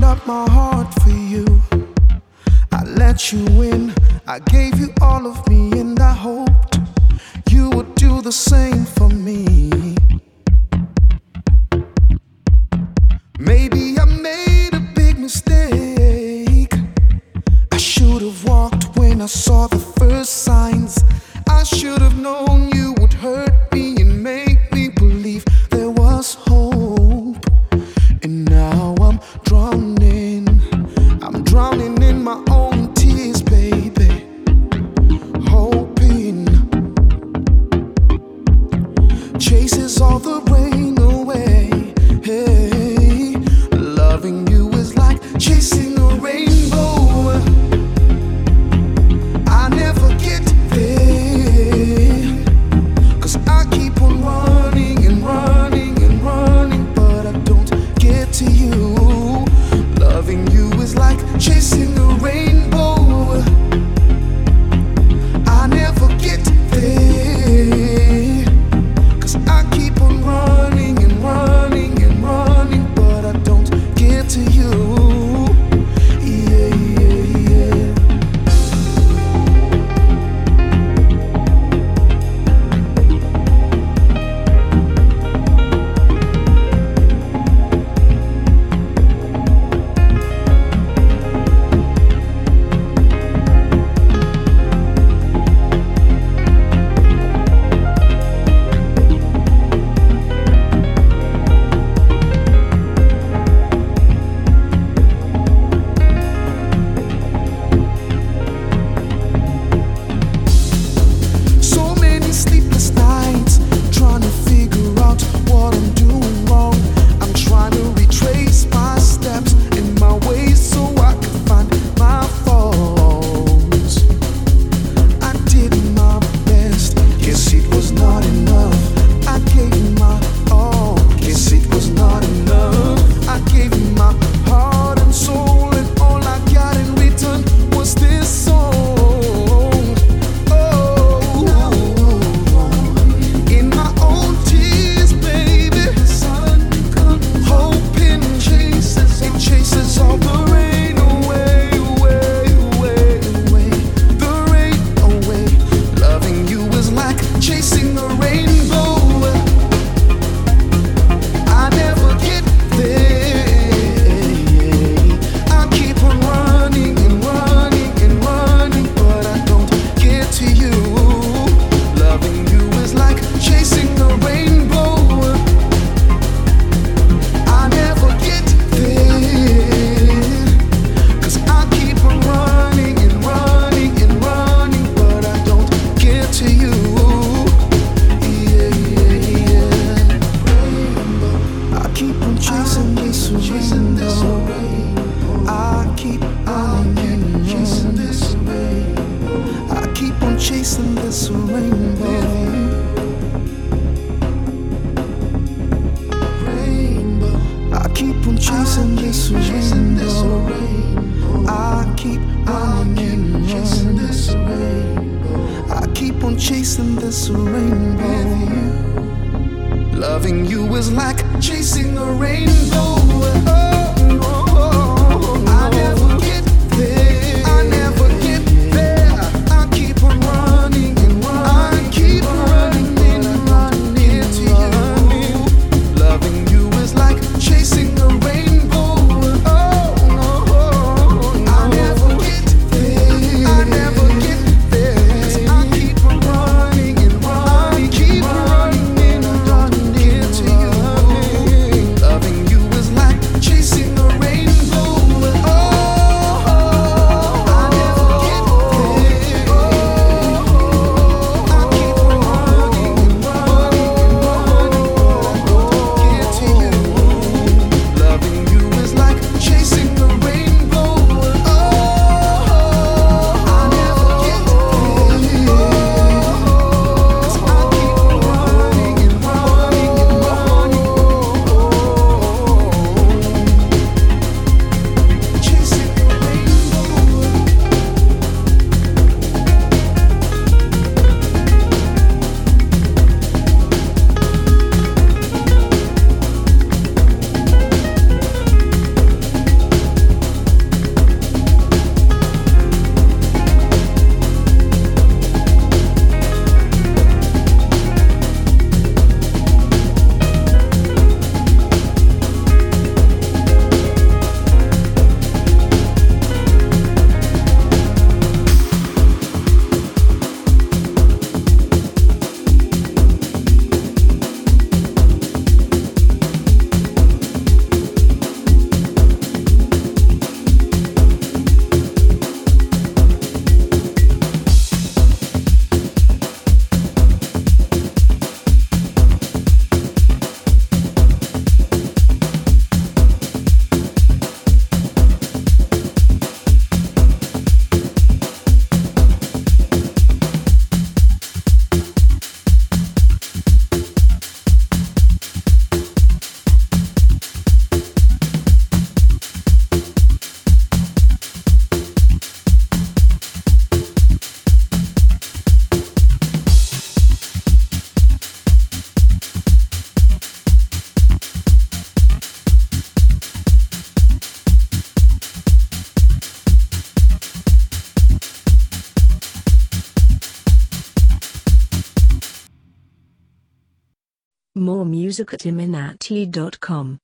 up my heart for you. I let you in, I gave you all of me, and I hoped you would do the same for me. Maybe I made a big mistake. I should have walked when I saw the first signs. I should have known you would hurt me and make me believe there was hope. And now I'm drowning in my own tears, baby. Hoping chases all the rain away. Hey, loving you is like chasing a rainbow. I never get there, 'cause I keep on running and running and running, but I don't get to you. Loving you is like chasing a rainbow. I never get there, 'cause I keep on running and running and running, but I don't get to you. Yeah, yeah, yeah. Chasing this rainbow. I keep on chasing this rainbow. I keep running and running. I keep on chasing this rainbow. Loving you is like chasing a rainbow. I never get there. I never get there. I keep on running and running. I keep running and running to you. Loving you is like chasing a rainbow. I never get there. I never get there. 'Cause I keep on running and running. Keep running and running to you. Loving you is like chasing More music at iminati.com.